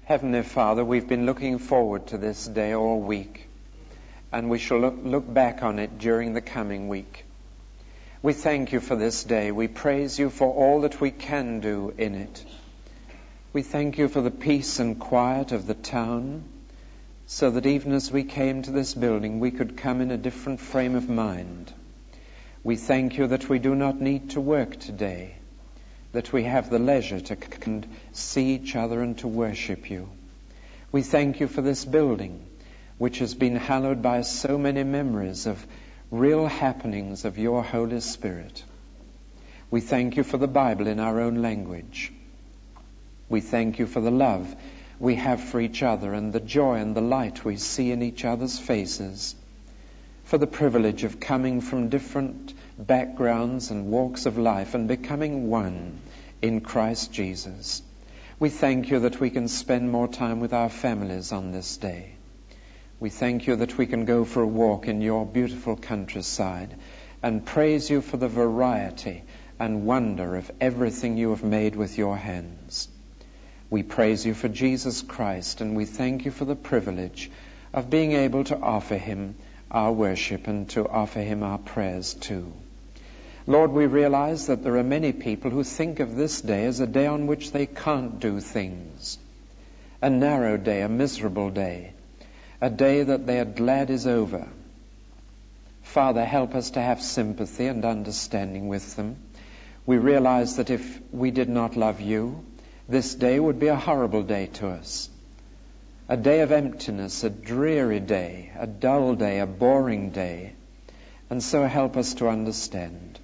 Heavenly Father, we've been looking forward to this day all week, and we shall look back on it during the coming week. We thank you for this day. We praise you for all that we can do in it. We thank you for the peace and quiet of the town, so that even as we came to this building, we could come in a different frame of mind. We thank you that we do not need to work today, that we have the leisure to see each other and to worship you. We thank you for this building, which has been hallowed by so many memories of real happenings of your Holy Spirit. We thank you for the Bible in our own language. We thank you for the love we have for each other and the joy and the light we see in each other's faces, for the privilege of coming from different backgrounds and walks of life and becoming one in Christ Jesus. We thank you that we can spend more time with our families on this day. We thank you that we can go for a walk in your beautiful countryside and praise you for the variety and wonder of everything you have made with your hands. We praise you for Jesus Christ, and we thank you for the privilege of being able to offer him our worship and to offer him our prayers too. Lord, we realize that there are many people who think of this day as a day on which they can't do things, a narrow day, a miserable day, a day that they are glad is over. Father, help us to have sympathy and understanding with them. We realize that if we did not love you, this day would be a horrible day to us. A day of emptiness, a dreary day, a dull day, a boring day. And so help us to understand.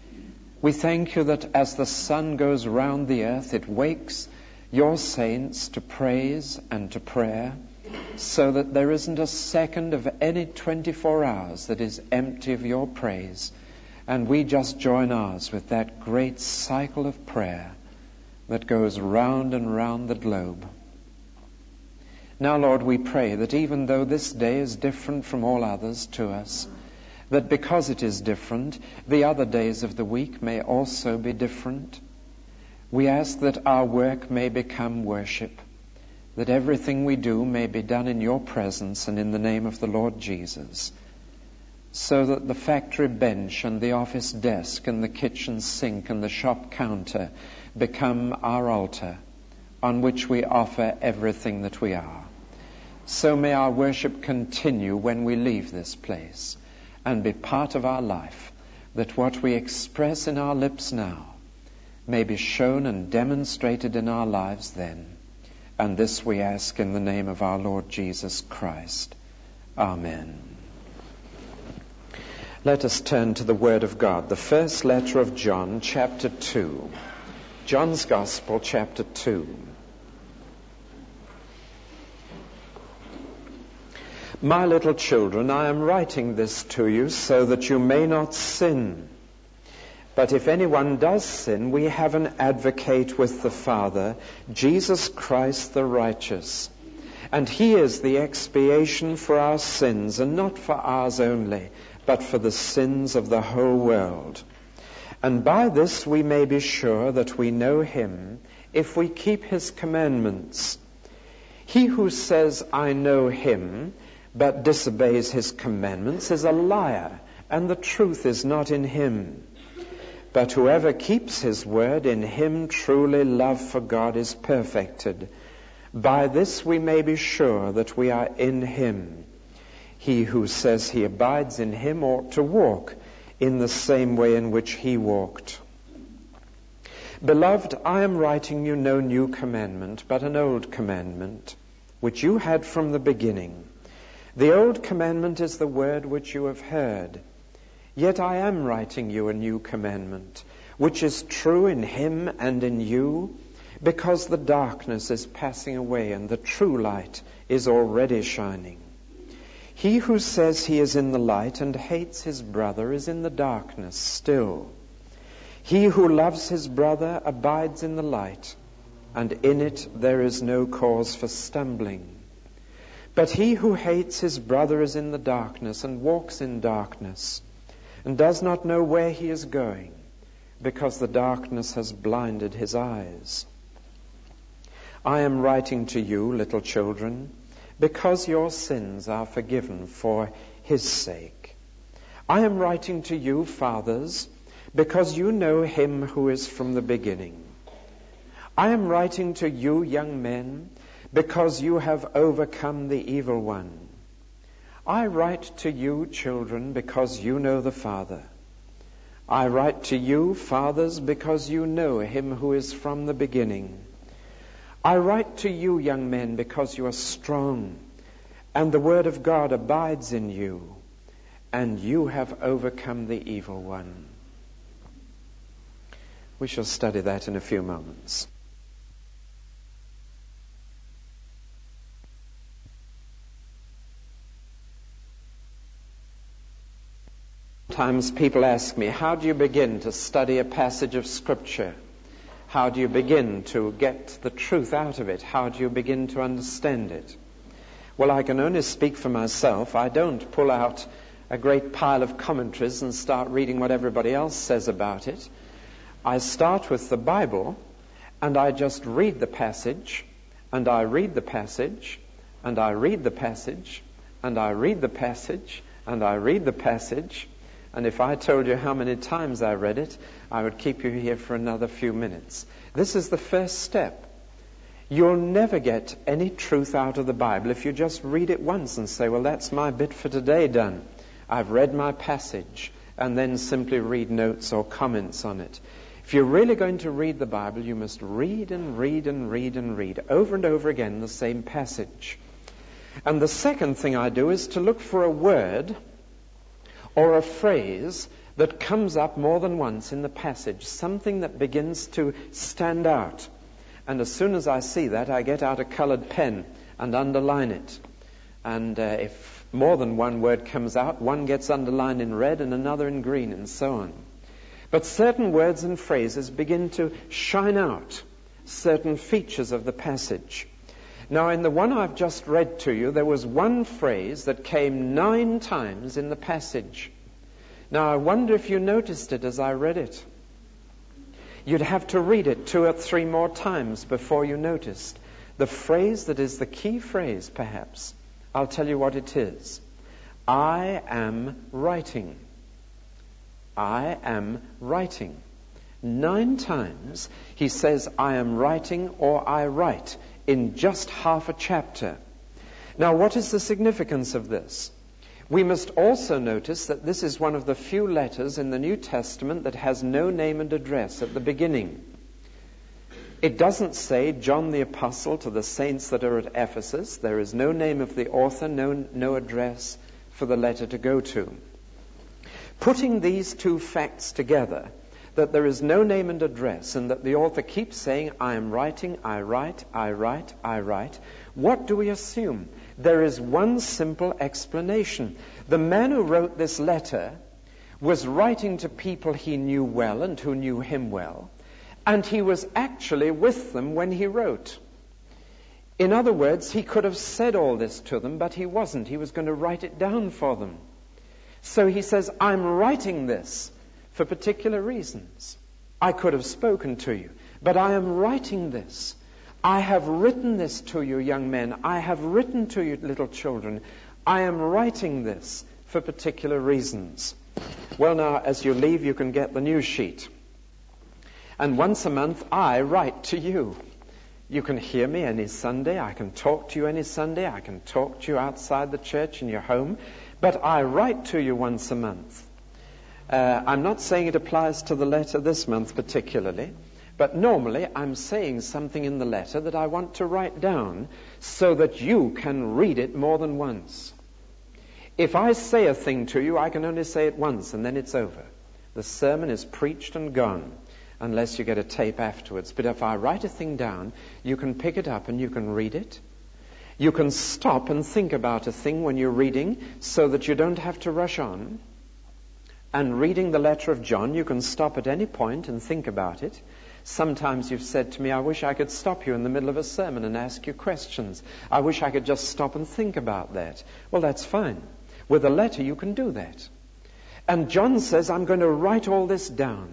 We thank you that as the sun goes round the earth, it wakes your saints to praise and to prayer, so that there isn't a second of any 24 hours that is empty of your praise. And we just join ours with that great cycle of prayer that goes round and round the globe. Now, Lord, we pray that even though this day is different from all others to us, that because it is different, the other days of the week may also be different. We ask that our work may become worship, that everything we do may be done in your presence and in the name of the Lord Jesus, so that the factory bench and the office desk and the kitchen sink and the shop counter become our altar on which we offer everything that we are. So may our worship continue when we leave this place and be part of our life, that what we express in our lips now may be shown and demonstrated in our lives then. And this we ask in the name of our Lord Jesus Christ. Amen. Let us turn to the Word of God. The first letter of John, chapter 2. John's Gospel, chapter 2. My little children, I am writing this to you so that you may not sin. But if anyone does sin, we have an advocate with the Father, Jesus Christ the righteous. And he is the expiation for our sins, and not for ours only, but for the sins of the whole world. And by this we may be sure that we know him, if we keep his commandments. He who says, I know him, but disobeys his commandments, is a liar, and the truth is not in him. But whoever keeps his word, in him truly love for God is perfected. By this we may be sure that we are in him. He who says he abides in him ought to walk in the same way in which he walked. Beloved, I am writing you no new commandment, but an old commandment, which you had from the beginning. The old commandment is the word which you have heard. Yet I am writing you a new commandment, which is true in him and in you, because the darkness is passing away and the true light is already shining. He who says he is in the light and hates his brother is in the darkness still. He who loves his brother abides in the light, and in it there is no cause for stumbling. But he who hates his brother is in the darkness and walks in darkness, and does not know where he is going, because the darkness has blinded his eyes. I am writing to you, little children, because your sins are forgiven for his sake. I am writing to you, fathers, because you know him who is from the beginning. I am writing to you, young men, because you have overcome the evil one. I write to you, children, because you know the Father. I write to you, fathers, because you know him who is from the beginning. I write to you, young men, because you are strong, and the word of God abides in you, and you have overcome the evil one. We shall study that in a few moments. Sometimes people ask me, how do you begin to study a passage of Scripture? How do you begin to get the truth out of it? How do you begin to understand it? Well, I can only speak for myself. I don't pull out a great pile of commentaries and start reading what everybody else says about it. I start with the Bible, and I just read the passage, and I read the passage, and I read the passage, and I read the passage, and I read the passage. And if I told you how many times I read it, I would keep you here for another few minutes. This is the first step. You'll never get any truth out of the Bible if you just read it once and say, well, that's my bit for today done. I've read my passage, and then simply read notes or comments on it. If you're really going to read the Bible, you must read and read and read and read over and over again the same passage. And the second thing I do is to look for a word or a phrase that comes up more than once in the passage, something that begins to stand out. And as soon as I see that, I get out a colored pen and underline it. And if more than one word comes out, one gets underlined in red and another in green, and so on. But certain words and phrases begin to shine out certain features of the passage. Now, in the one I've just read to you, there was one phrase that came 9 times in the passage. Now, I wonder if you noticed it as I read it. You'd have to read it 2 or 3 more times before you noticed the phrase that is the key phrase, perhaps. I'll tell you what it is. I am writing. I am writing. 9 times he says, I am writing or I write, in just half a chapter. Now, what is the significance of this? We must also notice that this is one of the few letters in the New Testament that has no name and address at the beginning. It doesn't say John the Apostle to the saints that are at Ephesus. There is no name of the author, no address for the letter to go to. Putting these 2 facts together, that there is no name and address, and that the author keeps saying, I am writing, I write, I write, I write, what do we assume? There is one simple explanation. The man who wrote this letter was writing to people he knew well and who knew him well, and he was actually with them when he wrote. In other words, he could have said all this to them, but he wasn't. He was going to write it down for them. So he says, I'm writing this for particular reasons. I could have spoken to you, but I am writing this. I have written this to you, young men. I have written to you, little children. I am writing this for particular reasons. Well, now, as you leave, you can get the news sheet. And once a month, I write to you. You can hear me any Sunday. I can talk to you any Sunday. I can talk to you outside the church in your home. But I write to you once a month. I'm not saying it applies to the letter this month particularly, but normally I'm saying something in the letter that I want to write down so that you can read it more than once. If I say a thing to you, I can only say it once and then it's over. The sermon is preached and gone, unless you get a tape afterwards. But if I write a thing down, you can pick it up and you can read it. You can stop and think about a thing when you're reading so that you don't have to rush on. And reading the letter of John, you can stop at any point and think about it. Sometimes you've said to me, I wish I could stop you in the middle of a sermon and ask you questions. I wish I could just stop and think about that. Well, that's fine. With a letter, you can do that. And John says, I'm going to write all this down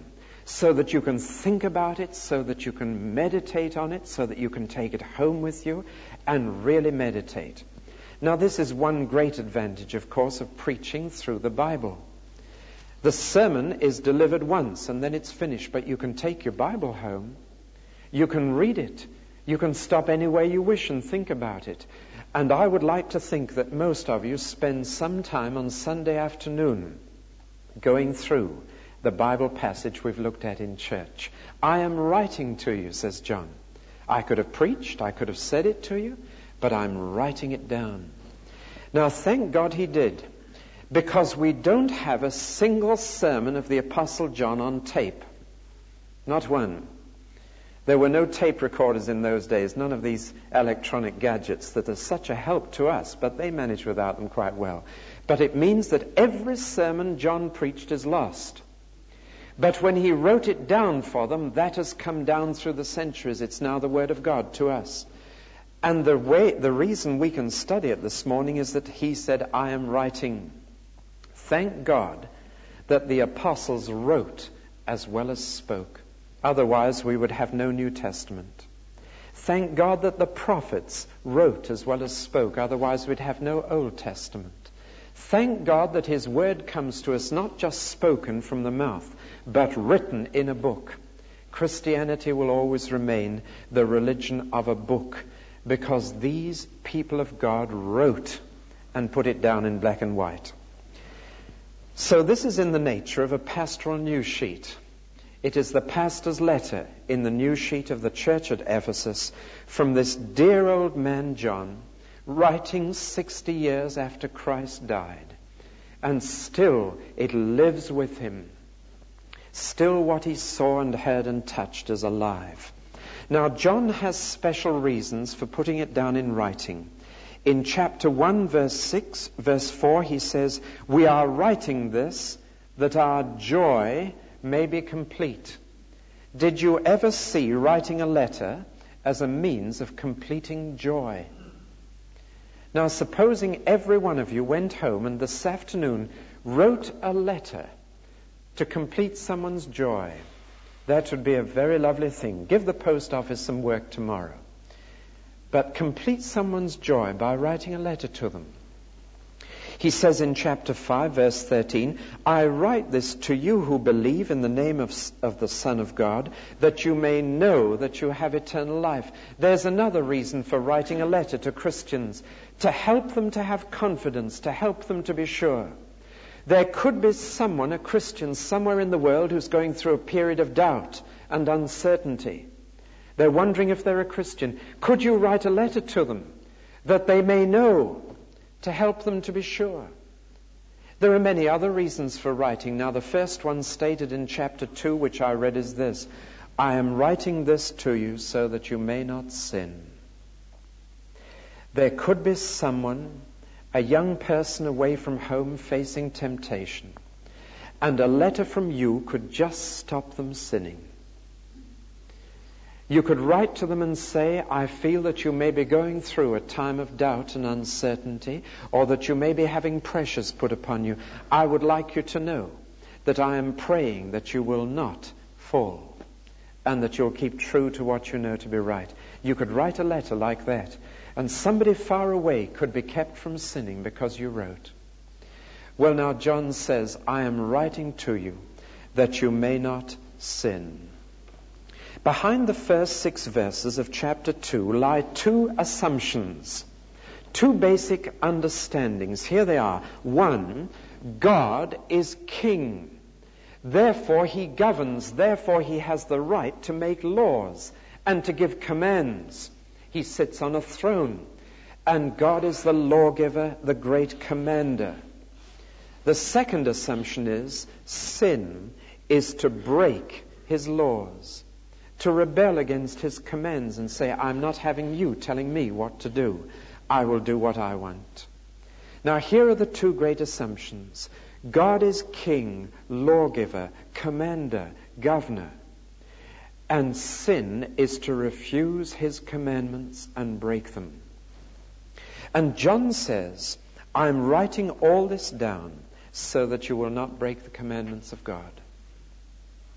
so that you can think about it, so that you can meditate on it, so that you can take it home with you and really meditate. Now, this is one great advantage, of course, of preaching through the Bible. The sermon is delivered once and then it's finished, but you can take your Bible home. You can read it. You can stop anywhere you wish and think about it. And I would like to think that most of you spend some time on Sunday afternoon going through the Bible passage we've looked at in church. I am writing to you, says John. I could have preached, I could have said it to you, but I'm writing it down. Now, thank God he did, because we don't have a single sermon of the Apostle John on tape. Not one. There were no tape recorders in those days, none of these electronic gadgets that are such a help to us, but they managed without them quite well. But it means that every sermon John preached is lost. But when he wrote it down for them, that has come down through the centuries. It's now the Word of God to us. And the reason we can study it this morning is that he said, I am writing. Thank God that the apostles wrote as well as spoke. Otherwise, we would have no New Testament. Thank God that the prophets wrote as well as spoke. Otherwise, we'd have no Old Testament. Thank God that his word comes to us not just spoken from the mouth, but written in a book. Christianity will always remain the religion of a book, because these people of God wrote and put it down in black and white. So this is in the nature of a pastoral news sheet. It is the pastor's letter in the news sheet of the church at Ephesus from this dear old man John, writing 60 years after Christ died. And still it lives with him. Still what he saw and heard and touched is alive. Now, John has special reasons for putting it down in writing. In chapter 1, verse 6, verse 4, he says, we are writing this that our joy may be complete. Did you ever see writing a letter as a means of completing joy? Now, supposing every one of you went home and this afternoon wrote a letter to complete someone's joy, that would be a very lovely thing. Give the post office some work tomorrow. But complete someone's joy by writing a letter to them. He says in chapter 5, verse 13, I write this to you who believe in the name of the Son of God, that you may know that you have eternal life. There's another reason for writing a letter to Christians, to help them to have confidence, to help them to be sure. There could be someone, a Christian, somewhere in the world who's going through a period of doubt and uncertainty. They're wondering if they're a Christian. Could you write a letter to them that they may know, to help them to be sure? There are many other reasons for writing. Now, the first one stated in chapter 2, which I read, is this: I am writing this to you so that you may not sin. There could be someone, a young person away from home facing temptation, and a letter from you could just stop them sinning. You could write to them and say, I feel that you may be going through a time of doubt and uncertainty, or that you may be having pressures put upon you. I would like you to know that I am praying that you will not fall, and that you'll keep true to what you know to be right. You could write a letter like that, and somebody far away could be kept from sinning because you wrote. Well, now John says, I am writing to you that you may not sin. Behind the first 6 verses of chapter 2 lie 2 assumptions, 2 basic understandings. Here they are. 1, God is king. Therefore he governs. Therefore he has the right to make laws and to give commands. He sits on a throne. And God is the lawgiver, the great commander. The second assumption is sin is to break his laws, to rebel against his commands and say, I'm not having you telling me what to do. I will do what I want. Now, here are the 2 great assumptions. God is king, lawgiver, commander, governor. And sin is to refuse his commandments and break them. And John says, I'm writing all this down so that you will not break the commandments of God.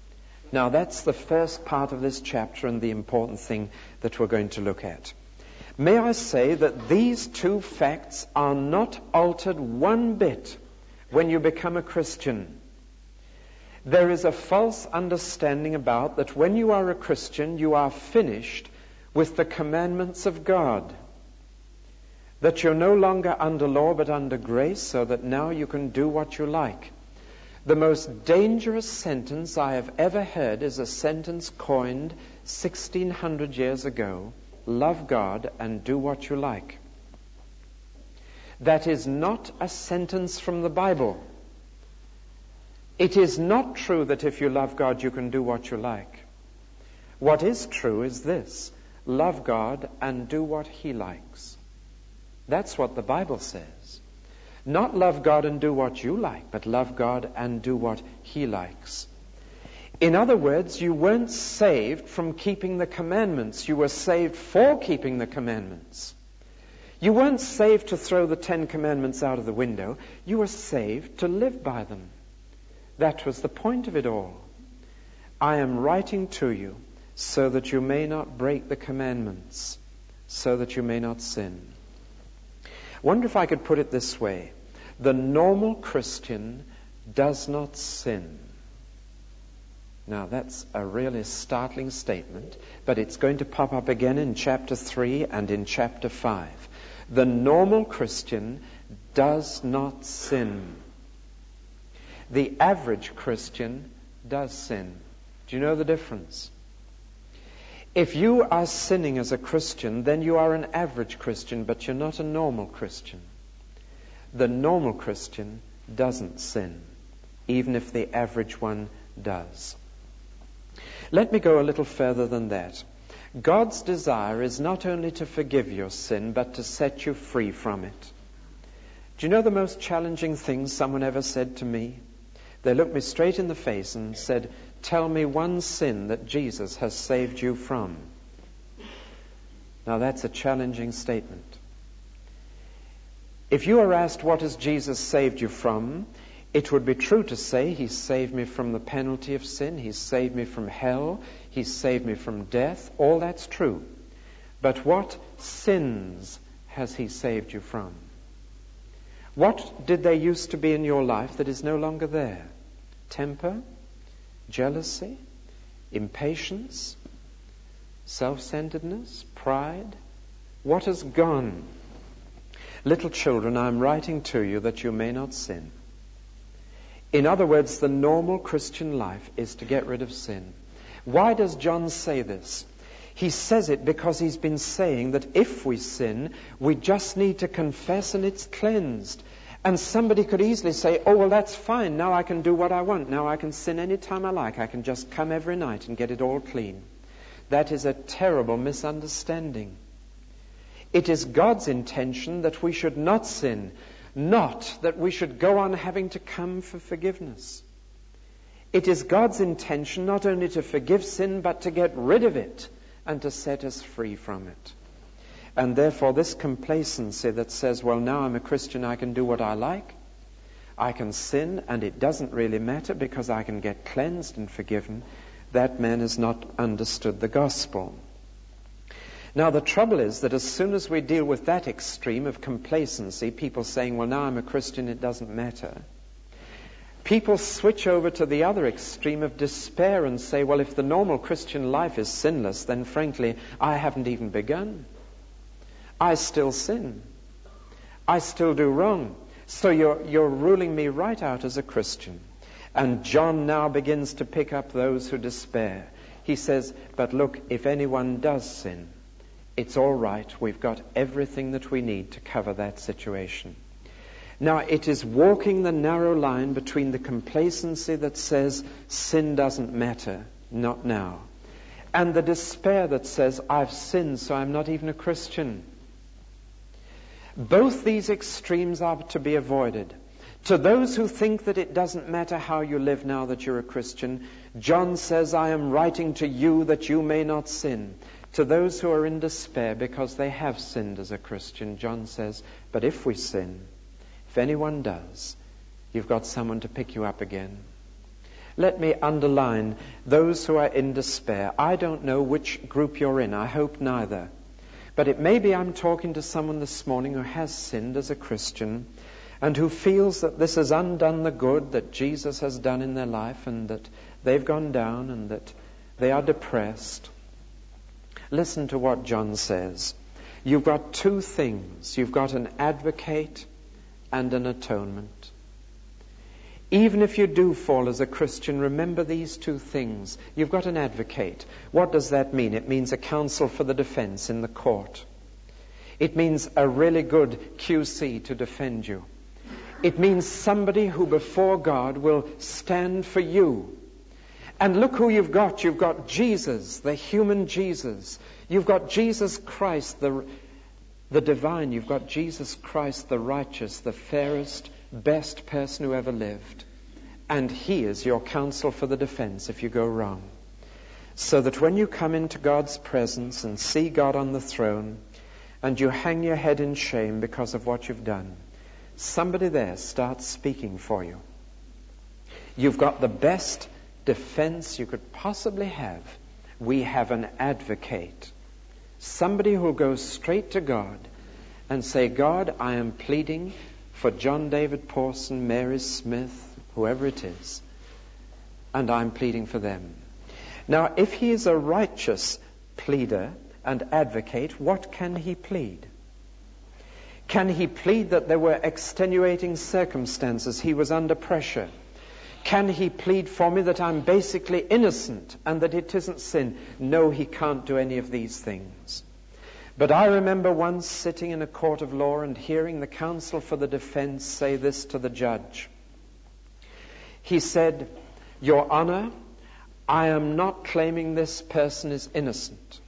Now that's the first part of this chapter and the important thing that we're going to look at. May I say that these two facts are not altered one bit when you become a Christian. There is a false understanding about that when you are a Christian, you are finished with the commandments of God. That you're no longer under law but under grace, so that now you can do what you like. The most dangerous sentence I have ever heard is a sentence coined 1600 years ago: love God and do what you like. That is not a sentence from the Bible. It is not true that if you love God you can do what you like. What is true is this: love God and do what He likes. That's what the Bible says. Not love God and do what you like, but love God and do what He likes. In other words, you weren't saved from keeping the commandments. You were saved for keeping the commandments. You weren't saved to throw the 10 commandments out of the window. You were saved to live by them. That was the point of it all. I am writing to you so that you may not break the commandments, so that you may not sin. I wonder if I could put it this way. The normal Christian does not sin. Now that's a really startling statement, but it's going to pop up again in chapter 3 and in chapter 5. The normal Christian does not sin. The average Christian does sin. Do you know the difference? If you are sinning as a Christian, then you are an average Christian, but you're not a normal Christian. The normal Christian doesn't sin, even if the average one does. Let me go a little further than that. God's desire is not only to forgive your sin, but to set you free from it. Do you know the most challenging thing someone ever said to me? They looked me straight in the face and said, "Tell me one sin that Jesus has saved you from." Now that's a challenging statement. If you are asked, what has Jesus saved you from? It would be true to say, He saved me from the penalty of sin. He saved me from hell. He saved me from death. All that's true. But what sins has He saved you from? What did they used to be in your life that is no longer there? Temper, jealousy, impatience, self-centeredness, pride. What has gone? Little children, I am writing to you that you may not sin. In other words, the normal Christian life is to get rid of sin. Why does John say this? He says it because he's been saying that if we sin, we just need to confess and it's cleansed. And somebody could easily say, oh, well, that's fine. Now I can do what I want. Now I can sin any time I like. I can just come every night and get it all clean. That is a terrible misunderstanding. It is God's intention that we should not sin, not that we should go on having to come for forgiveness. It is God's intention not only to forgive sin, but to get rid of it and to set us free from it. And therefore this complacency that says, well, now I'm a Christian, I can do what I like. I can sin and it doesn't really matter because I can get cleansed and forgiven. That man has not understood the gospel. Now the trouble is that as soon as we deal with that extreme of complacency, people saying, well, now I'm a Christian, it doesn't matter. People switch over to the other extreme of despair and say, well, if the normal Christian life is sinless, then frankly, I haven't even begun. I still sin. I still do wrong. So you're ruling me right out as a Christian. And John now begins to pick up those who despair. He says, but look, if anyone does sin, it's all right. We've got everything that we need to cover that situation. Now, it is walking the narrow line between the complacency that says sin doesn't matter, not now, and the despair that says I've sinned, so I'm not even a Christian. Both these extremes are to be avoided. To those who think that it doesn't matter how you live now that you're a Christian, John says, I am writing to you that you may not sin. To those who are in despair because they have sinned as a Christian, John says, but if we sin, if anyone does, you've got someone to pick you up again. Let me underline those who are in despair. I don't know which group you're in. I hope neither. But it may be I'm talking to someone this morning who has sinned as a Christian and who feels that this has undone the good that Jesus has done in their life, and that they've gone down and that they are depressed. Listen to what John says. You've got two things. You've got an advocate and an atonement. Even if you do fall as a Christian, remember these two things. You've got an advocate. What does that mean? It means a counsel for the defense in the court. It means a really good QC to defend you. It means somebody who before God will stand for you. And look who you've got. You've got Jesus, the human Jesus. You've got Jesus Christ, the divine. You've got Jesus Christ, the righteous, the fairest, best person who ever lived. And He is your counsel for the defense if you go wrong. So that when you come into God's presence and see God on the throne, and you hang your head in shame because of what you've done, somebody there starts speaking for you. You've got the best defense you could possibly have. We have an advocate. Somebody who will go straight to God and say, God, I am pleading for John David Pawson, Mary Smith, whoever it is, and I'm pleading for them. Now, if he is a righteous pleader and advocate, what can he plead? Can he plead that there were extenuating circumstances? He was under pressure. Can he plead for me that I'm basically innocent and that it isn't sin? No, he can't do any of these things. But I remember once sitting in a court of law and hearing the counsel for the defense say this to the judge. He said, Your Honor, I am not claiming this person is innocent.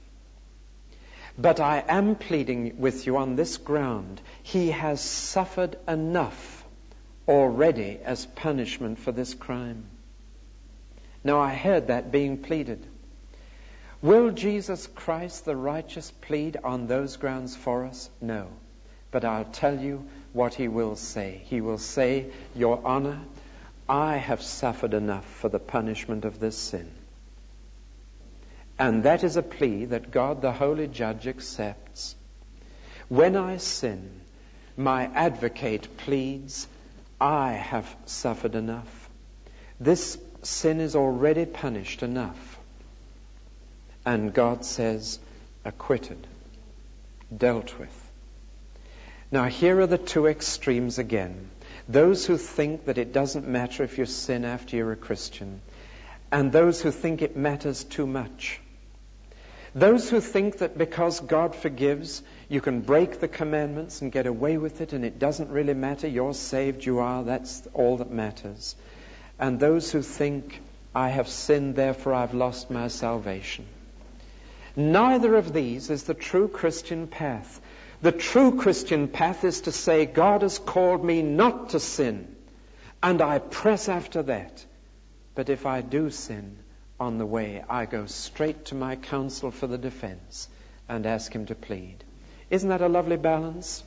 But I am pleading with you on this ground. He has suffered enough already as punishment for this crime. Now, I heard that being pleaded. Will Jesus Christ, the righteous, plead on those grounds for us? No. But I'll tell you what he will say. He will say, Your Honor, I have suffered enough for the punishment of this sin. And that is a plea that God, the Holy Judge, accepts. When I sin, my advocate pleads, I have suffered enough. This sin is already punished enough. And God says, acquitted, dealt with. Now here are the two extremes again. Those who think that it doesn't matter if you sin after you're a Christian, and those who think it matters too much. Those who think that because God forgives, you can break the commandments and get away with it, and it doesn't really matter. You're saved, you are, that's all that matters. And those who think, I have sinned, therefore I've lost my salvation. Neither of these is the true Christian path. The true Christian path is to say, God has called me not to sin, and I press after that. But if I do sin on the way, I go straight to my counsel for the defense and ask him to plead. Isn't that a lovely balance?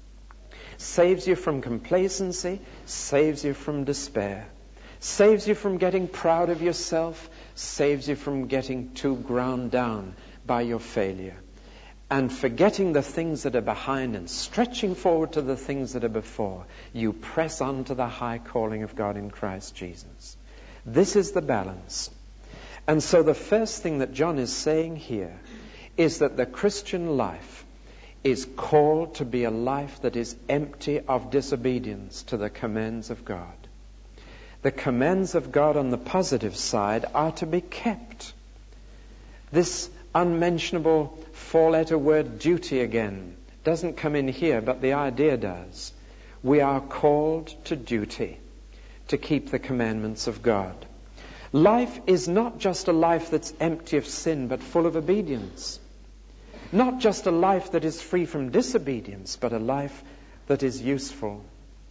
Saves you from complacency, saves you from despair, saves you from getting proud of yourself, saves you from getting too ground down by your failure, and forgetting the things that are behind and stretching forward to the things that are before. You press on to the high calling of God in Christ Jesus. This is the balance. And so the first thing that John is saying here is that the Christian life is called to be a life that is empty of disobedience to the commands of God. The commands of God on the positive side are to be kept. This unmentionable four-letter word duty again doesn't come in here, but the idea does. We are called to duty, to keep the commandments of God. Life is not just a life that's empty of sin, but full of obedience. Not just a life that is free from disobedience, but a life that is useful.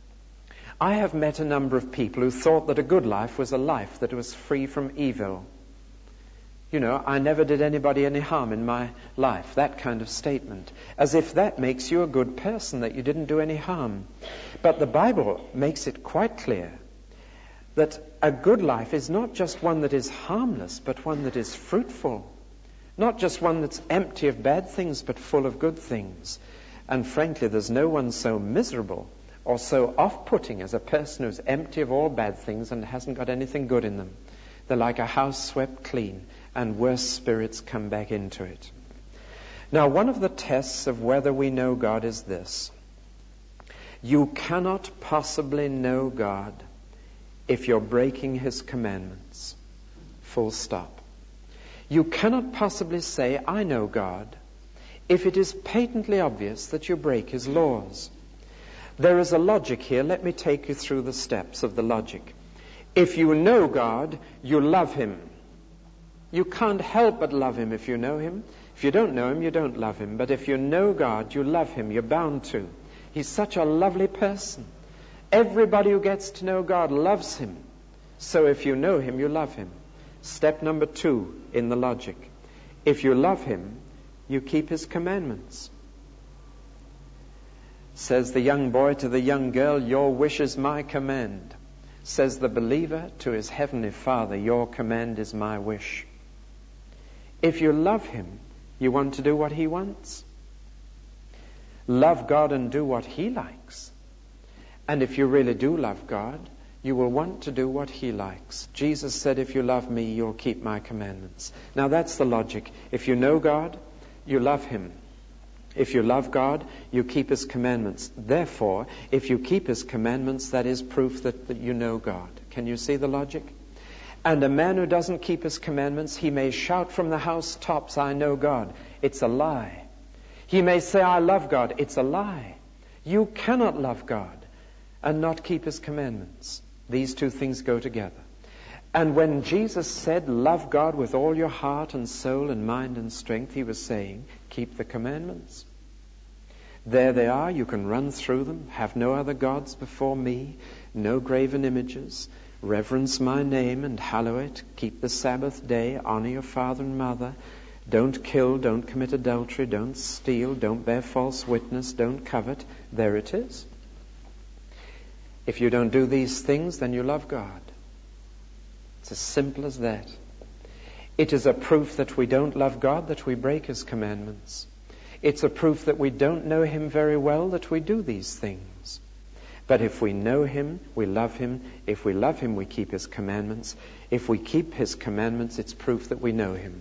I have met a number of people who thought that a good life was a life that was free from evil. You know, I never did anybody any harm in my life. That kind of statement. As if that makes you a good person, that you didn't do any harm. But the Bible makes it quite clear that a good life is not just one that is harmless, but one that is fruitful. Not just one that's empty of bad things, but full of good things. And frankly, there's no one so miserable or so off-putting as a person who's empty of all bad things and hasn't got anything good in them. They're like a house swept clean, and worse spirits come back into it. Now, one of the tests of whether we know God is this. You cannot possibly know God if you're breaking His commandments. Full stop. You cannot possibly say, I know God, if it is patently obvious that you break His laws. There is a logic here. Let me take you through the steps of the logic. If you know God, you love Him. You can't help but love Him if you know Him. If you don't know Him, you don't love Him. But if you know God, you love Him. You're bound to. He's such a lovely person. Everybody who gets to know God loves Him. So if you know Him, you love Him. Step number 2 in the logic. If you love Him, you keep His commandments. Says the young boy to the young girl, your wish is my command. Says the believer to his heavenly Father, your command is my wish. If you love Him, you want to do what He wants. Love God and do what He likes. And if you really do love God, you will want to do what He likes. Jesus said, if you love me, you'll keep my commandments. Now that's the logic. If you know God, you love Him. If you love God, you keep His commandments. Therefore, if you keep His commandments, that is proof that you know God. Can you see the logic? And a man who doesn't keep His commandments, he may shout from the housetops, I know God. It's a lie. He may say, I love God. It's a lie. You cannot love God and not keep His commandments. These two things go together. And when Jesus said, love God with all your heart and soul and mind and strength, He was saying, keep the commandments. There they are. You can run through them. Have no other gods before me. No graven images. Reverence my name and hallow it. Keep the Sabbath day. Honor your father and mother. Don't kill, don't commit adultery, don't steal, don't bear false witness, don't covet. There it is. If you don't do these things, then you love God. It's as simple as that. It is a proof that we don't love God, that we break His commandments. It's a proof that we don't know Him very well, that we do these things. But if we know Him, we love Him. If we love Him, we keep His commandments. If we keep His commandments, it's proof that we know Him.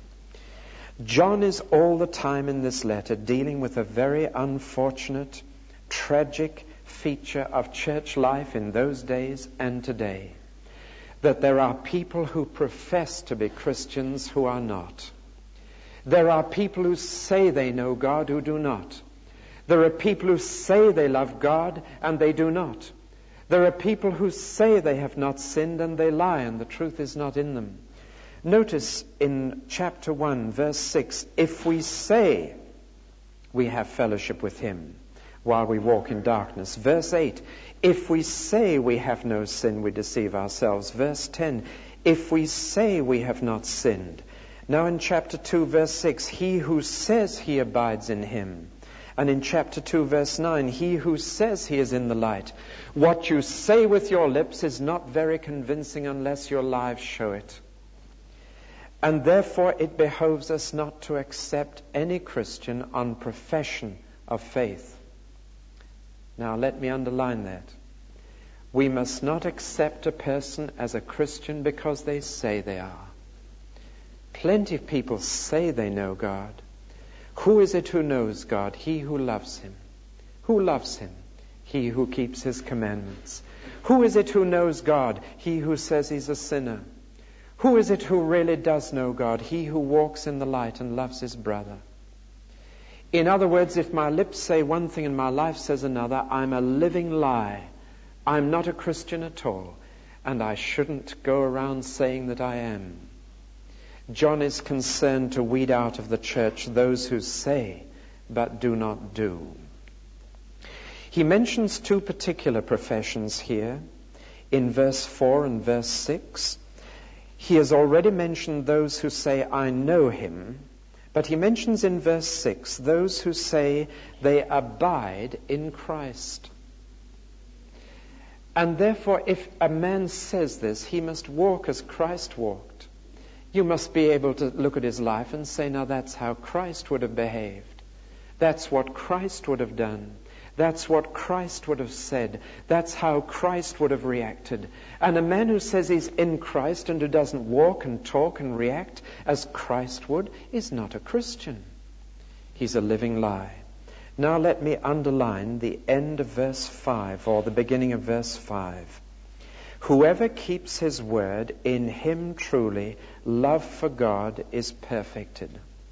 John is all the time in this letter dealing with a very unfortunate, tragic feature of church life in those days and today. That there are people who profess to be Christians who are not. There are people who say they know God who do not. There are people who say they love God and they do not. There are people who say they have not sinned and they lie and the truth is not in them. Notice in chapter 1, verse 6, if we say we have fellowship with Him while we walk in darkness. Verse 8, if we say we have no sin, we deceive ourselves. Verse 10, if we say we have not sinned. Now in chapter 2, verse 6, he who says he abides in Him. And in chapter 2, verse 9, he who says he is in the light. What you say with your lips is not very convincing unless your lives show it. And therefore it behoves us not to accept any Christian on profession of faith. Now let me underline that. We must not accept a person as a Christian because they say they are. Plenty of people say they know God. Who is it who knows God? He who loves Him. Who loves Him? He who keeps His commandments. Who is it who knows God? He who says he's a sinner. Who is it who really does know God? He who walks in the light and loves his brother. In other words, if my lips say one thing and my life says another, I'm a living lie. I'm not a Christian at all, and I shouldn't go around saying that I am. John is concerned to weed out of the church those who say but do not do. He mentions two particular professions here in verse 4 and verse 6. He has already mentioned those who say, I know Him, but he mentions in verse 6 those who say they abide in Christ. And therefore, if a man says this, he must walk as Christ walked. You must be able to look at his life and say, now that's how Christ would have behaved. That's what Christ would have done. That's what Christ would have said. That's how Christ would have reacted. And a man who says he's in Christ and who doesn't walk and talk and react as Christ would is not a Christian. He's a living lie. Now let me underline the end of verse 5, or the beginning of verse 5. Whoever keeps his word, in him truly love for God is perfected.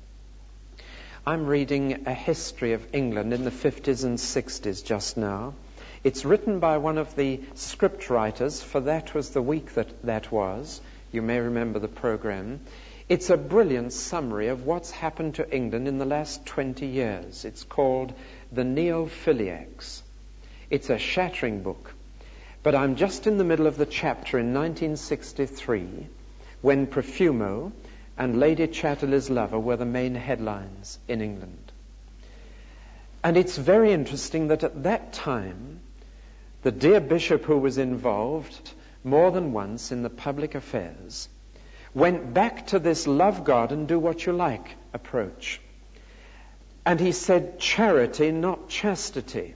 I'm reading a history of England in the 50s and 60s just now. It's written by one of the script writers, for that was the week that was. You may remember the program. It's a brilliant summary of what's happened to England in the last 20 years. It's called The Neophiliacs. It's a shattering book. But I'm just in the middle of the chapter in 1963 when Profumo and Lady Chatterley's Lover were the main headlines in England. And it's very interesting that at that time, the dear bishop who was involved more than once in the public affairs went back to this love God and do what you like approach. And he said charity, not chastity.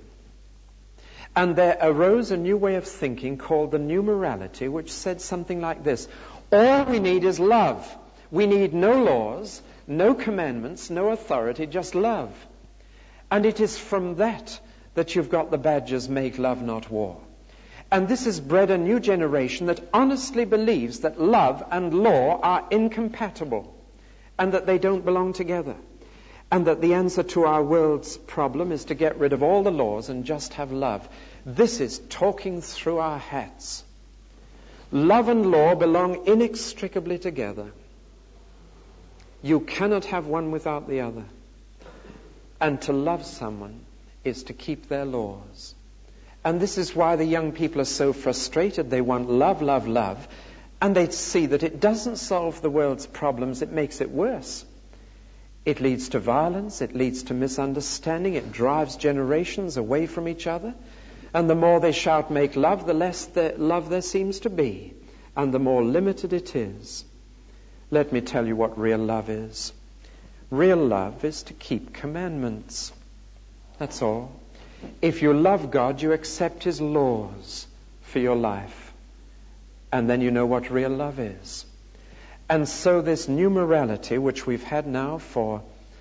And there arose a new way of thinking called the new morality, which said something like this: all we need is love. We need no laws, no commandments, no authority, just love. And it is from that you've got the badges, make love, not war. And this has bred a new generation that honestly believes that love and law are incompatible and that they don't belong together. And that the answer to our world's problem is to get rid of all the laws and just have love. This is talking through our hats. Love and law belong inextricably together. You cannot have one without the other. And to love someone is to keep their laws. And this is why the young people are so frustrated. They want love, love, love. And they see that it doesn't solve the world's problems, it makes it worse. It leads to violence, it leads to misunderstanding, it drives generations away from each other. And the more they shout, make love, the less love there seems to be. And the more limited it is. Let me tell you what real love is. Real love is to keep commandments. That's all. If you love God, you accept His laws for your life. And then you know what real love is. And so this new morality, which we've had now for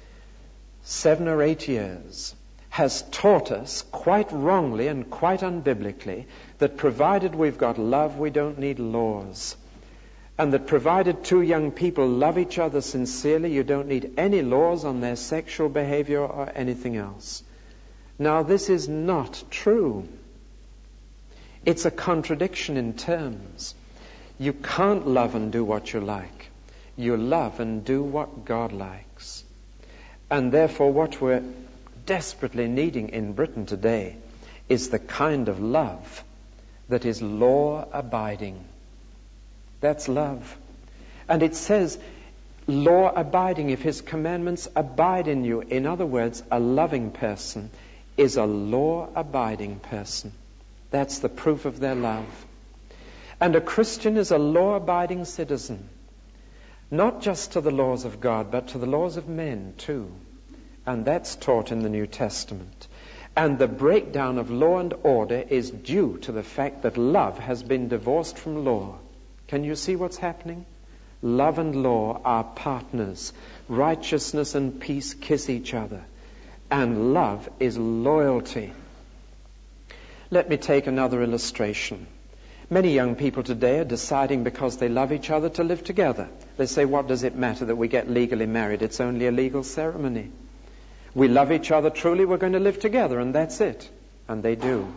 7 or 8 years, has taught us quite wrongly and quite unbiblically that provided we've got love, we don't need laws. And that provided two young people love each other sincerely, you don't need any laws on their sexual behavior or anything else. Now, this is not true. It's a contradiction in terms. You can't love and do what you like. You love and do what God likes. And therefore, what we're desperately needing in Britain today is the kind of love that is law-abiding. That's love. And it says, law-abiding, if His commandments abide in you. In other words, a loving person is a law-abiding person. That's the proof of their love. And a Christian is a law-abiding citizen. Not just to the laws of God, but to the laws of men too. And that's taught in the New Testament. And the breakdown of law and order is due to the fact that love has been divorced from law. Can you see what's happening? Love and law are partners. Righteousness and peace kiss each other. And love is loyalty. Let me take another illustration. Many young people today are deciding because they love each other to live together. They say, what does it matter that we get legally married? It's only a legal ceremony. We love each other truly, we're going to live together, and that's it. And they do.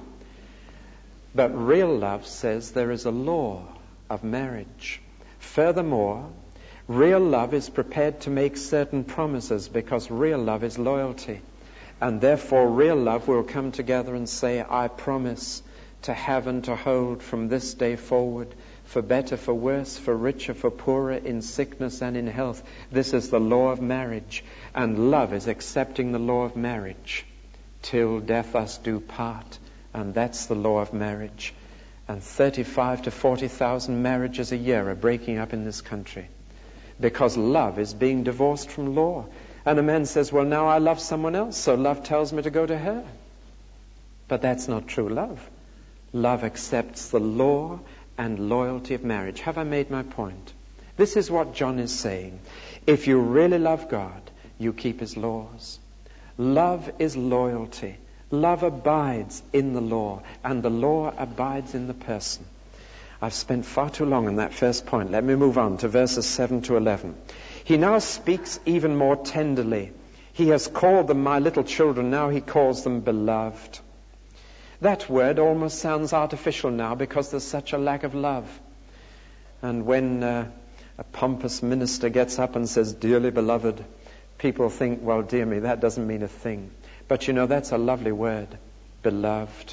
But real love says there is a law of marriage. Furthermore, real love is prepared to make certain promises because real love is loyalty. And therefore, real love will come together and say, I promise to have and to hold from this day forward, for better, for worse, for richer, for poorer, in sickness and in health. This is the law of marriage. And love is accepting the law of marriage. Till death us do part. And that's the law of marriage. And 35 to 40,000 marriages a year are breaking up in this country because love is being divorced from law. And a man says, well, now I love someone else, so love tells me to go to her. But that's not true love. Love accepts the law and loyalty of marriage. Have I made my point? This is what John is saying. If you really love God, you keep His laws. Love is loyalty. Love abides in the law, and the law abides in the person. I've spent far too long on that first point. Let me move on to verses 7 to 11. He now speaks even more tenderly. He has called them my little children. Now He calls them beloved. That word almost sounds artificial now because there's such a lack of love. And when a pompous minister gets up and says, dearly beloved, people think, well, dear me, that doesn't mean a thing. But you know, that's a lovely word, beloved.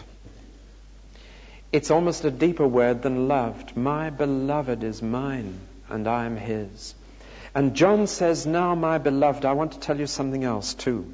It's almost a deeper word than loved. My beloved is mine, and I am His. And John says, now, my beloved, I want to tell you something else too.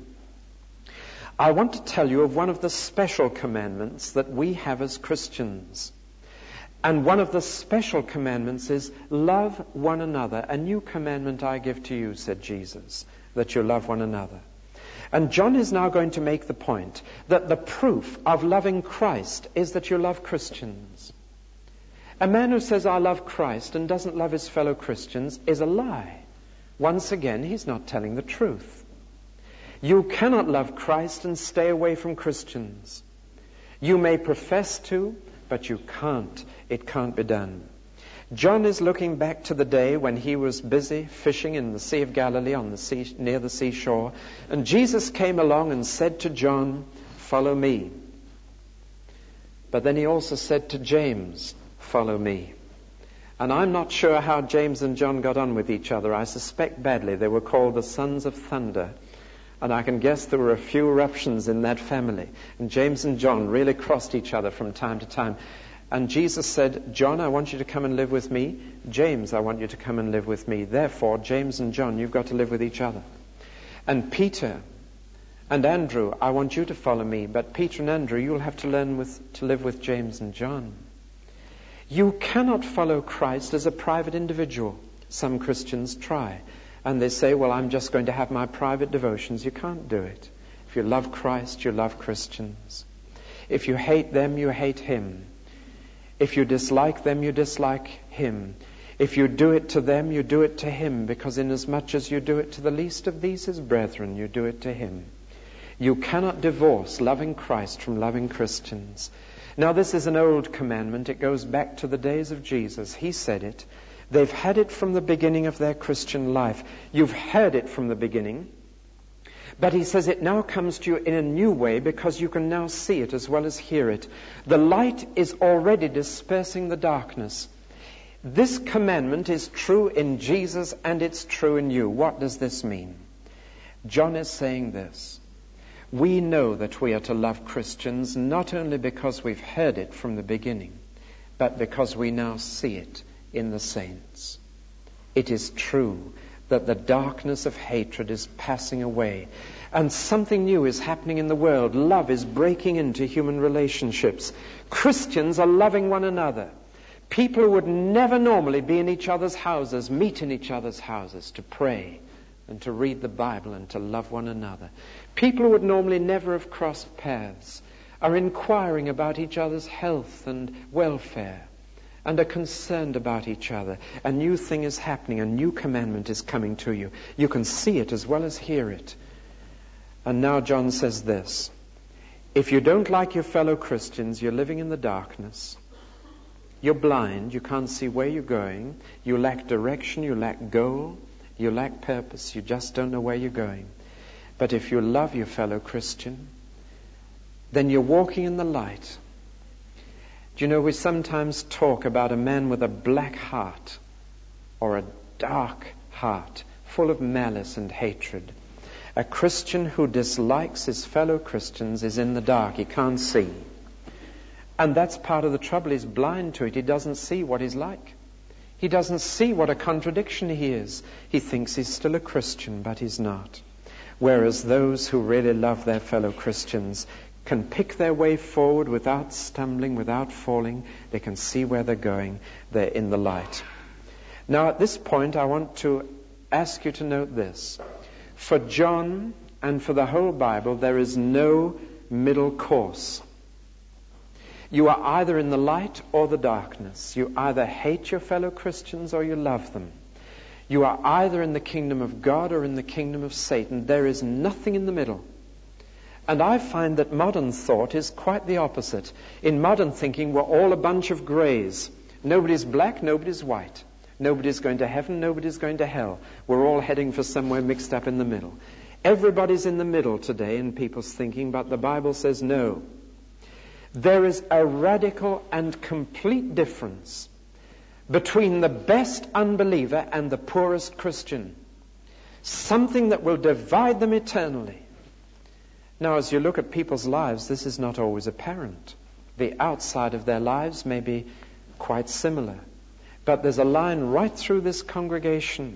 I want to tell you of one of the special commandments that we have as Christians. And one of the special commandments is love one another. A new commandment I give to you, said Jesus, that you love one another. And John is now going to make the point that the proof of loving Christ is that you love Christians. A man who says, I love Christ, and doesn't love his fellow Christians is a lie. Once again, he's not telling the truth. You cannot love Christ and stay away from Christians. You may profess to, but you can't. It can't be done. John is looking back to the day when he was busy fishing in the Sea of Galilee near the seashore. And Jesus came along and said to John, follow me. But then he also said to James, follow me. And I'm not sure how James and John got on with each other. I suspect badly. They were called the sons of thunder. And I can guess there were a few eruptions in that family. And James and John really crossed each other from time to time. And Jesus said, John, I want you to come and live with me. James, I want you to come and live with me. Therefore, James and John, you've got to live with each other. And Peter and Andrew, I want you to follow me. But Peter and Andrew, you'll have to learn to live with James and John. You cannot follow Christ as a private individual. Some Christians try. And they say, well, I'm just going to have my private devotions. You can't do it. If you love Christ, you love Christians. If you hate them, you hate Him. If you dislike them, you dislike Him. If you do it to them, you do it to Him, because inasmuch as you do it to the least of these His brethren, you do it to Him. You cannot divorce loving Christ from loving Christians. Now, this is an old commandment. It goes back to the days of Jesus. He said it. They've had it from the beginning of their Christian life. You've heard it from the beginning. But He says it now comes to you in a new way because you can now see it as well as hear it. The light is already dispersing the darkness. This commandment is true in Jesus and it's true in you. What does this mean? John is saying this. We know that we are to love Christians not only because we've heard it from the beginning, but because we now see it in the saints. It is true that the darkness of hatred is passing away and something new is happening in the world. Love is breaking into human relationships. Christians are loving one another. People who would never normally be in each other's houses meet in each other's houses to pray and to read the Bible and to love one another. People who would normally never have crossed paths are inquiring about each other's health and welfare and are concerned about each other. A new thing is happening. A new commandment is coming to you. You can see it as well as hear it. And now John says this. If you don't like your fellow Christians, you're living in the darkness. You're blind. You can't see where you're going. You lack direction. You lack goal. You lack purpose. You just don't know where you're going. But if you love your fellow Christian, then you're walking in the light. Do you know, we sometimes talk about a man with a black heart or a dark heart, full of malice and hatred. A Christian who dislikes his fellow Christians is in the dark. He can't see. And that's part of the trouble. He's blind to it. He doesn't see what he's like. He doesn't see what a contradiction he is. He thinks he's still a Christian, but he's not. Whereas those who really love their fellow Christians can pick their way forward without stumbling, without falling. They can see where they're going. They're in the light. Now, at this point, I want to ask you to note this. For John and for the whole Bible, there is no middle course. You are either in the light or the darkness. You either hate your fellow Christians or you love them. You are either in the kingdom of God or in the kingdom of Satan. There is nothing in the middle. And I find that modern thought is quite the opposite. In modern thinking, we're all a bunch of grays. Nobody's black, nobody's white. Nobody's going to heaven, nobody's going to hell. We're all heading for somewhere mixed up in the middle. Everybody's in the middle today in people's thinking, but the Bible says no. There is a radical and complete difference between the best unbeliever and the poorest Christian. Something that will divide them eternally. Now, as you look at people's lives, this is not always apparent. The outside of their lives may be quite similar. But there's a line right through this congregation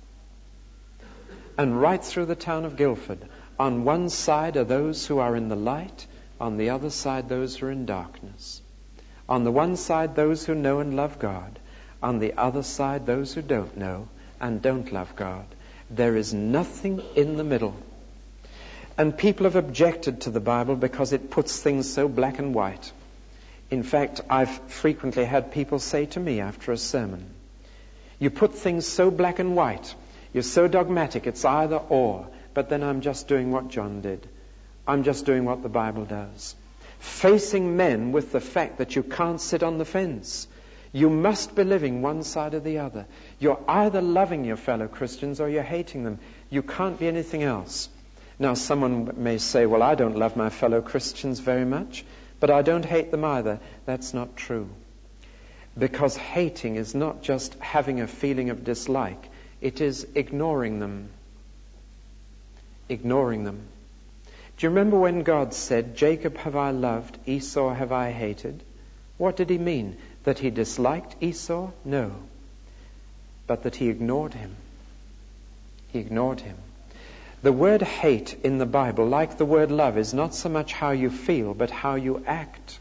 and right through the town of Guildford. On one side are those who are in the light. On the other side, those who are in darkness. On the one side, those who know and love God. On the other side, those who don't know and don't love God. There is nothing in the middle. And people have objected to the Bible because it puts things so black and white. In fact, I've frequently had people say to me after a sermon, you put things so black and white, you're so dogmatic, it's either or. But then I'm just doing what John did. I'm just doing what the Bible does. Facing men with the fact that you can't sit on the fence. You must be living one side or the other. You're either loving your fellow Christians or you're hating them. You can't be anything else. Now, someone may say, well, I don't love my fellow Christians very much, but I don't hate them either. That's not true. Because hating is not just having a feeling of dislike. It is ignoring them. Ignoring them. Do you remember when God said, Jacob have I loved, Esau have I hated? What did he mean? That he disliked Esau? No. But that he ignored him. He ignored him. The word hate in the Bible, like the word love, is not so much how you feel, but how you act.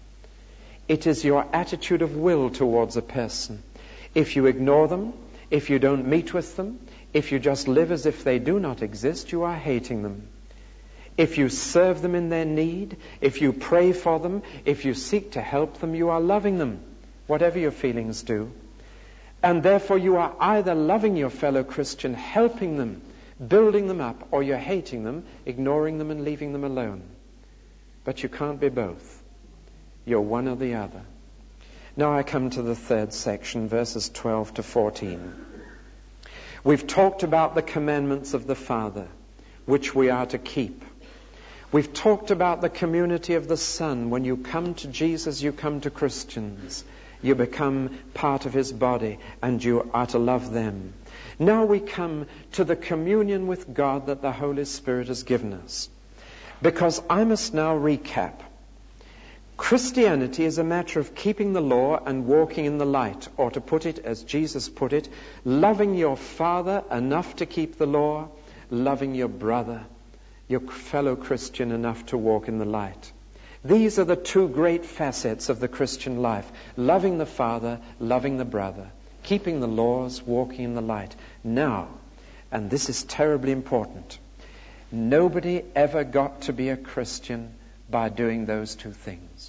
It is your attitude of will towards a person. If you ignore them, if you don't meet with them, if you just live as if they do not exist, you are hating them. If you serve them in their need, if you pray for them, if you seek to help them, you are loving them, whatever your feelings do. And therefore you are either loving your fellow Christian, helping them, building them up, or you're hating them, ignoring them and leaving them alone. But you can't be both. You're one or the other. Now I come to the third section, verses 12 to 14. We've talked about the commandments of the Father, which we are to keep. We've talked about the community of the Son. When you come to Jesus, you come to Christians. You become part of His body, and you are to love them. Now we come to the communion with God that the Holy Spirit has given us. Because I must now recap. Christianity is a matter of keeping the law and walking in the light, or to put it as Jesus put it, loving your Father enough to keep the law, loving your brother, your fellow Christian, enough to walk in the light. These are the two great facets of the Christian life. Loving the Father, loving the brother. Keeping the laws, walking in the light. Now, and this is terribly important, nobody ever got to be a Christian by doing those two things.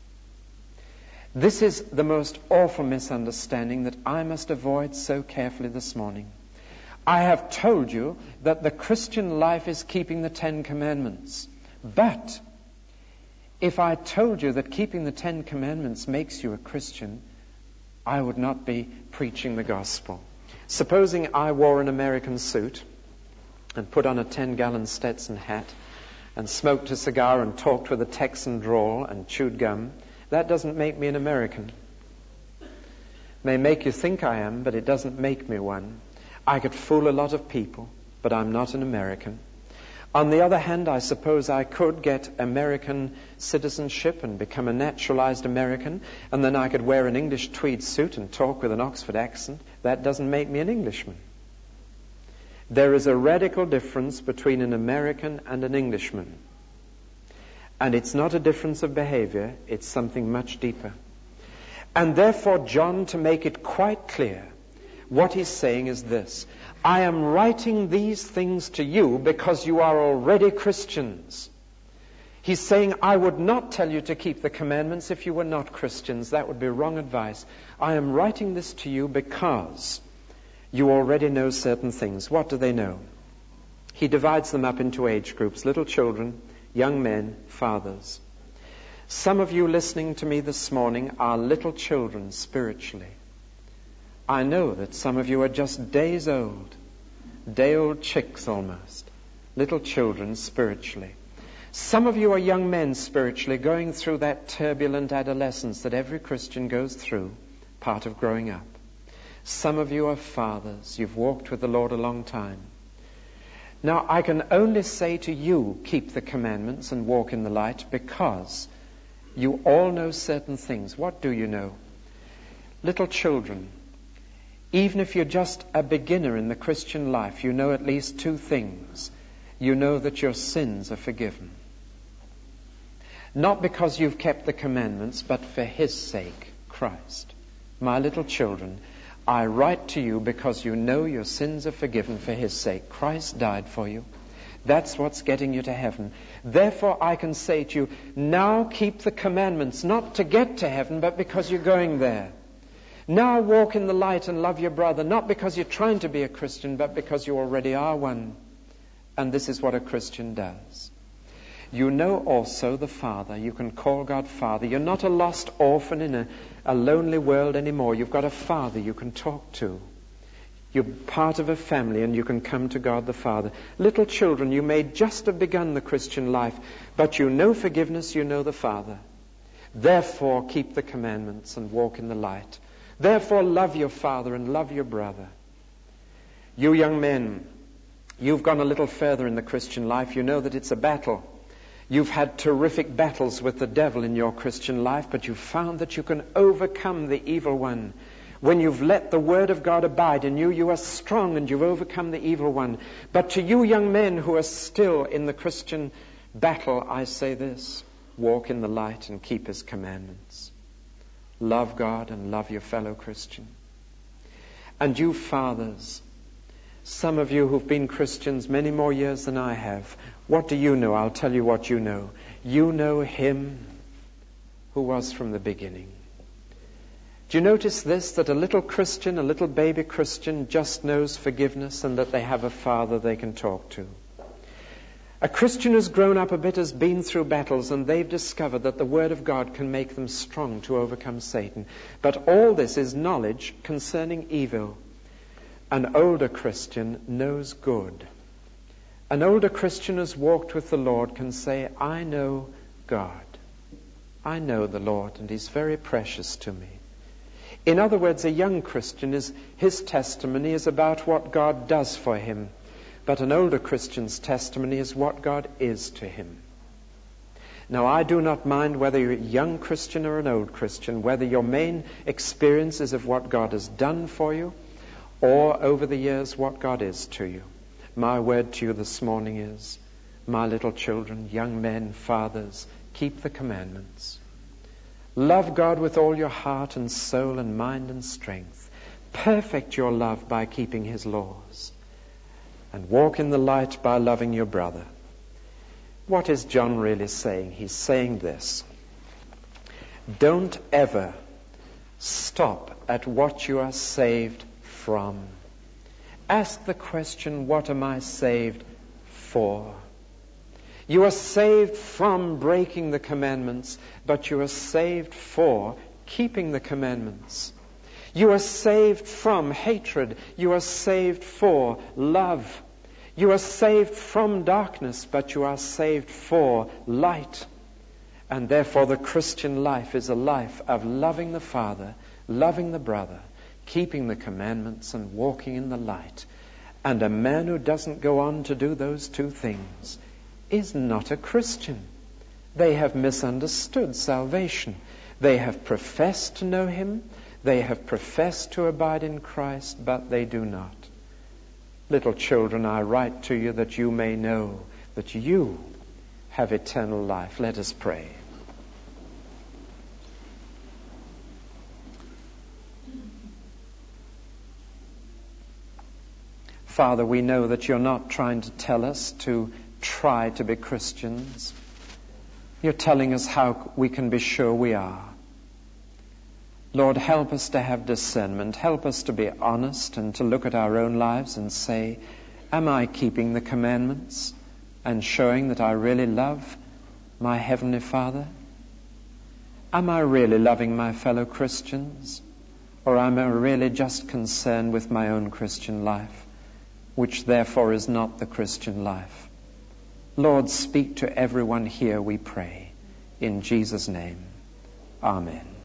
This is the most awful misunderstanding that I must avoid so carefully this morning. I have told you that the Christian life is keeping the 10 Commandments. But if I told you that keeping the 10 Commandments makes you a Christian, I would not be preaching the gospel. Supposing I wore an American suit and put on a 10-gallon Stetson hat and smoked a cigar and talked with a Texan drawl and chewed gum, that doesn't make me an American. May make you think I am, but it doesn't make me one. I could fool a lot of people, but I'm not an American. On the other hand, I suppose I could get American citizenship and become a naturalized American, and then I could wear an English tweed suit and talk with an Oxford accent. That doesn't make me an Englishman. There is a radical difference between an American and an Englishman. And it's not a difference of behavior, it's something much deeper. And therefore, John, to make it quite clear, what he's saying is this: I am writing these things to you because you are already Christians. He's saying, I would not tell you to keep the commandments if you were not Christians. That would be wrong advice. I am writing this to you because you already know certain things. What do they know? He divides them up into age groups: little children, young men, fathers. Some of you listening to me this morning are little children spiritually. I know that some of you are just days old, day-old chicks almost, little children spiritually. Some of you are young men spiritually, going through that turbulent adolescence that every Christian goes through, part of growing up. Some of you are fathers. You've walked with the Lord a long time. Now, I can only say to you, keep the commandments and walk in the light, because you all know certain things. What do you know? Little children, even if you're just a beginner in the Christian life, you know at least two things. You know that your sins are forgiven. Not because you've kept the commandments, but for His sake, Christ. My little children, I write to you because you know your sins are forgiven for His sake. Christ died for you. That's what's getting you to heaven. Therefore, I can say to you, now keep the commandments, not to get to heaven, but because you're going there. Now walk in the light and love your brother, not because you're trying to be a Christian, but because you already are one. And this is what a Christian does. You know also the Father. You can call God Father. You're not a lost orphan in a lonely world anymore. You've got a Father you can talk to. You're part of a family and you can come to God the Father. Little children, you may just have begun the Christian life, but you know forgiveness, you know the Father. Therefore, keep the commandments and walk in the light. Therefore, love your father and love your brother. You young men, you've gone a little further in the Christian life. You know that it's a battle. You've had terrific battles with the devil in your Christian life, but you've found that you can overcome the evil one. When you've let the Word of God abide in you, you are strong and you've overcome the evil one. But to you young men who are still in the Christian battle, I say this: walk in the light and keep His commandments. Love God and love your fellow Christian. And you fathers, some of you who've been Christians many more years than I have, what do you know? I'll tell you what you know. You know Him who was from the beginning. Do you notice this, that a little Christian, a little baby Christian, just knows forgiveness and that they have a Father they can talk to? A Christian who's grown up a bit has been through battles and they've discovered that the Word of God can make them strong to overcome Satan. But all this is knowledge concerning evil. An older Christian knows good. An older Christian who's walked with the Lord can say, I know God. I know the Lord and He's very precious to me. In other words, a young Christian, his testimony is about what God does for him. But an older Christian's testimony is what God is to him. Now, I do not mind whether you're a young Christian or an old Christian, whether your main experience is of what God has done for you, or over the years what God is to you. My word to you this morning is, my little children, young men, fathers, keep the commandments. Love God with all your heart and soul and mind and strength. Perfect your love by keeping His laws. And walk in the light by loving your brother. What is John really saying? He's saying this: don't ever stop at what you are saved from. Ask the question, what am I saved for? You are saved from breaking the commandments, but you are saved for keeping the commandments. You are saved from hatred. You are saved for love. You are saved from darkness, but you are saved for light. And therefore the Christian life is a life of loving the Father, loving the brother, keeping the commandments and walking in the light. And a man who doesn't go on to do those two things is not a Christian. They have misunderstood salvation. They have professed to know Him. They have professed to abide in Christ, but they do not. Little children, I write to you that you may know that you have eternal life. Let us pray. Father, we know that you're not trying to tell us to try to be Christians. You're telling us how we can be sure we are. Lord, help us to have discernment. Help us to be honest and to look at our own lives and say, am I keeping the commandments and showing that I really love my Heavenly Father? Am I really loving my fellow Christians? Or am I really just concerned with my own Christian life, which therefore is not the Christian life? Lord, speak to everyone here, we pray. In Jesus' name, amen.